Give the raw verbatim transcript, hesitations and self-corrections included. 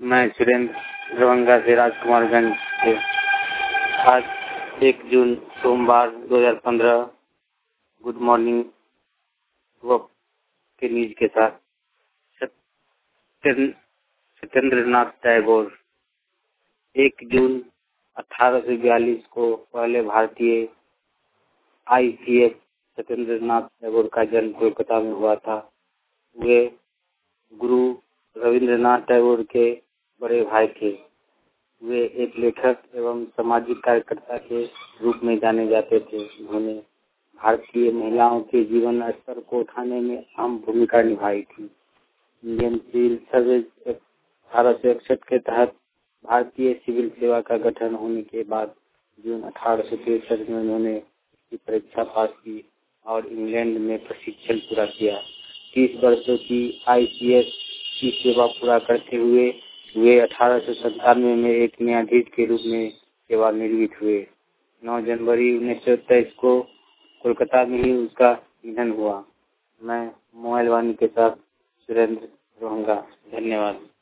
मैं सुरेंद्र दरभंगा से राजकुमारगंज से। आज एक जून सोमवार दो हज़ार पंद्रह। गुड मॉर्निंग वक्त के न्यूज के साथ। सत्येंद्र सत्येंद्रनाथ टैगोर एक जून अठारह सौ बयालीस को पहले भारतीय I C S Satyendranath Tagore का जन्म कोलकाता में हुआ था। वे गुरु रविंद्रनाथ टैगोर के बड़े भाई थे। वे एक लेखक एवं सामाजिक कार्यकर्ता के रूप में जाने जाते थे। उन्होंने भारतीय महिलाओं के जीवन स्तर को उठाने में अहम भूमिका निभाई थी। इंडियन सिविल सर्विस अठारह सौ इकसठ के तहत भारतीय सिविल सेवा का गठन होने के बाद जून अठारह सौ तिरसठ में उन्होंने इसकी परीक्षा पास की और इंग्लैंड में प्रशिक्षण पूरा किया। तीस वर्षों की आई सी एस की सेवा पूरा करते हुए वे अठारह सौ संतानवे में एक न्यायाधीश के रूप में सेवानिवृत्त हुए। नौ जनवरी उन्नीस सौ तेईस को कोलकाता में ही उसका निधन हुआ। मैं मोबाइल वाणी के साथ सुरेंद्र दरभंगा। धन्यवाद।